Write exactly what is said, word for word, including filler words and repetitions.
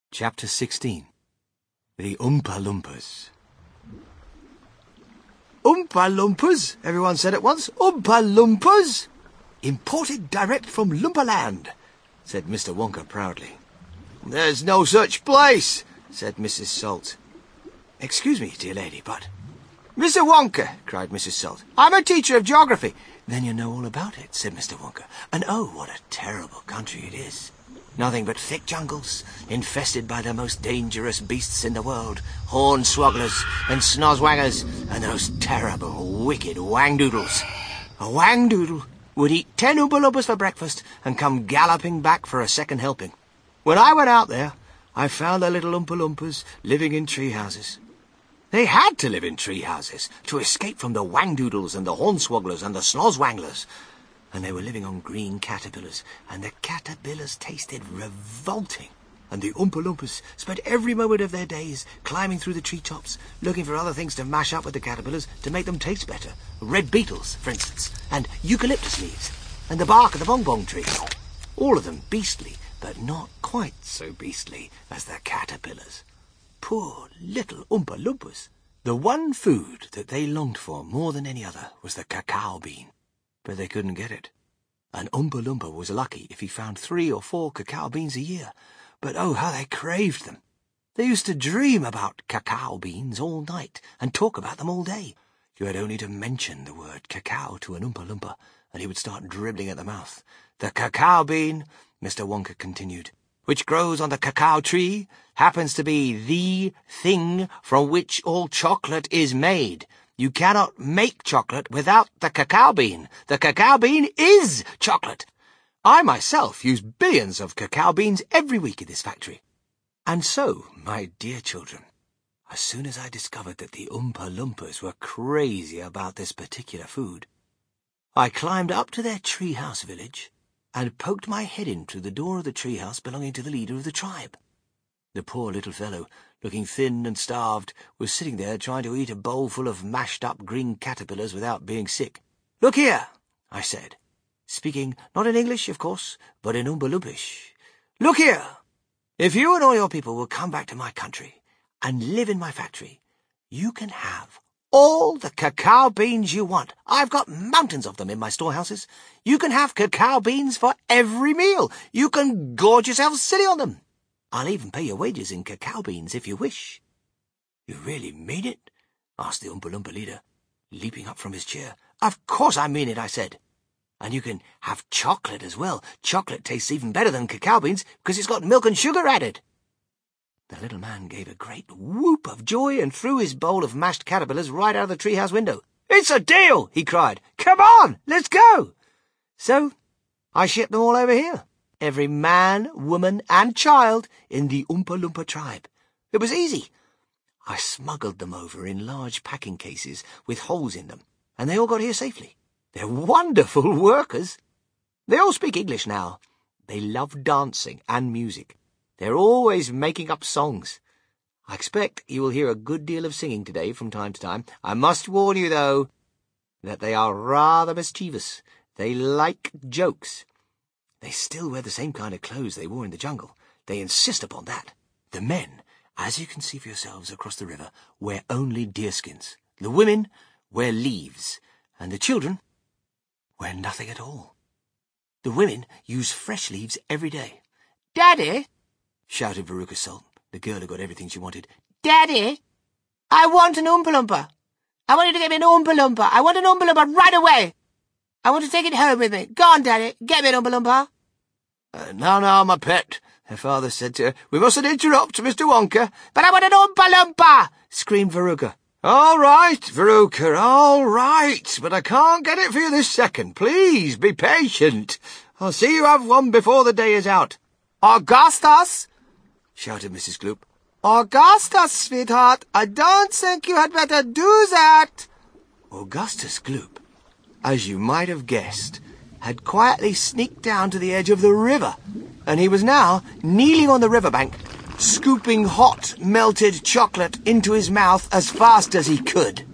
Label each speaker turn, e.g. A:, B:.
A: Chapter sixteen. The Oompa Loompas.
B: Oompa Loompas, everyone said at once. Oompa Loompas! Imported direct from Loompaland, said Mister Wonka proudly. There's no such place, said Missus Salt. Excuse me, dear lady, but... Mister Wonka, cried Missus Salt, I'm a teacher of geography. Then you know all about it, said Mister Wonka. And oh, what a terrible country it is. Nothing but thick jungles, infested by the most dangerous beasts in the world, hornswogglers and snozwangers, and those terrible, wicked wangdoodles. A wangdoodle would eat ten Oompa Loompas for breakfast and come galloping back for a second helping. When I went out there, I found the little Oompa Loompas living in tree houses. They had to live in tree houses to escape from the wangdoodles and the hornswogglers and the snozwanglers. And they were living on green caterpillars, and the caterpillars tasted revolting. And the Oompa Loompas spent every moment of their days climbing through the treetops, looking for other things to mash up with the caterpillars to make them taste better. Red beetles, for instance, and eucalyptus leaves, and the bark of the bongbong tree. All of them beastly, but not quite so beastly as the caterpillars. Poor little Oompa Loompas. The one food that they longed for more than any other was the cacao bean. But they couldn't get it. An Oompa Loompa was lucky if he found three or four cacao beans a year. But oh, how they craved them. They used to dream about cacao beans all night and talk about them all day. You had only to mention the word cacao to an Oompa Loompa, and he would start dribbling at the mouth. The cacao bean, Mister Wonka continued, which grows on the cacao tree, happens to be the thing from which all chocolate is made. You cannot make chocolate without the cacao bean. The cacao bean is chocolate. I myself use billions of cacao beans every week in this factory. And so, my dear children, as soon as I discovered that the Oompa Loompas were crazy about this particular food, I climbed up to their treehouse village and poked my head in through the door of the treehouse belonging to the leader of the tribe. The poor little fellow, looking thin and starved, was sitting there trying to eat a bowl full of mashed-up green caterpillars without being sick. "Look here," I said, speaking not in English, of course, but in Oompa Loompish. "Look here. If you and all your people will come back to my country and live in my factory, you can have all the cacao beans you want. I've got mountains of them in my storehouses. You can have cacao beans for every meal. You can gorge yourself silly on them. I'll even pay your wages in cacao beans if you wish." "You really mean it?" asked the Oompa Loompa leader, leaping up from his chair. "Of course I mean it," I said. "And you can have chocolate as well. Chocolate tastes even better than cacao beans because it's got milk and sugar added." The little man gave a great whoop of joy and threw his bowl of mashed caterpillars right out of the treehouse window. "It's a deal!" he cried. "Come on, let's go!" So I shipped them all over here. Every man, woman, and child in the Oompa Loompa tribe. It was easy. I smuggled them over in large packing cases with holes in them, and they all got here safely. They're wonderful workers. They all speak English now. They love dancing and music. They're always making up songs. I expect you will hear a good deal of singing today from time to time. I must warn you, though, that they are rather mischievous. They like jokes. They still wear the same kind of clothes they wore in the jungle. They insist upon that. The men, as you can see for yourselves across the river, wear only deerskins. The women wear leaves, and the children wear nothing at all. The women use fresh leaves every day. "Daddy!" shouted Veruca Salt, the girl who got everything she wanted. "Daddy! I want an Oompa Loompa! I want you to get me an Oompa Loompa! I want an Oompa Loompa right away! I want to take it home with me. Go on, Daddy, get me an Oompa Loompa." Uh, now, now, my pet," her father said to her, "we mustn't interrupt Mister Wonka." "But I want an Oompa Loompa!" screamed Veruca. "All right, Veruca, all right, but I can't get it for you this second. Please, be patient. I'll see you have one before the day is out." "Augustus!" shouted Missus Gloop. "Augustus, sweetheart, I don't think you had better do that." Augustus Gloop, as you might have guessed, had quietly sneaked down to the edge of the river, and he was now kneeling on the riverbank, scooping hot, melted chocolate into his mouth as fast as he could.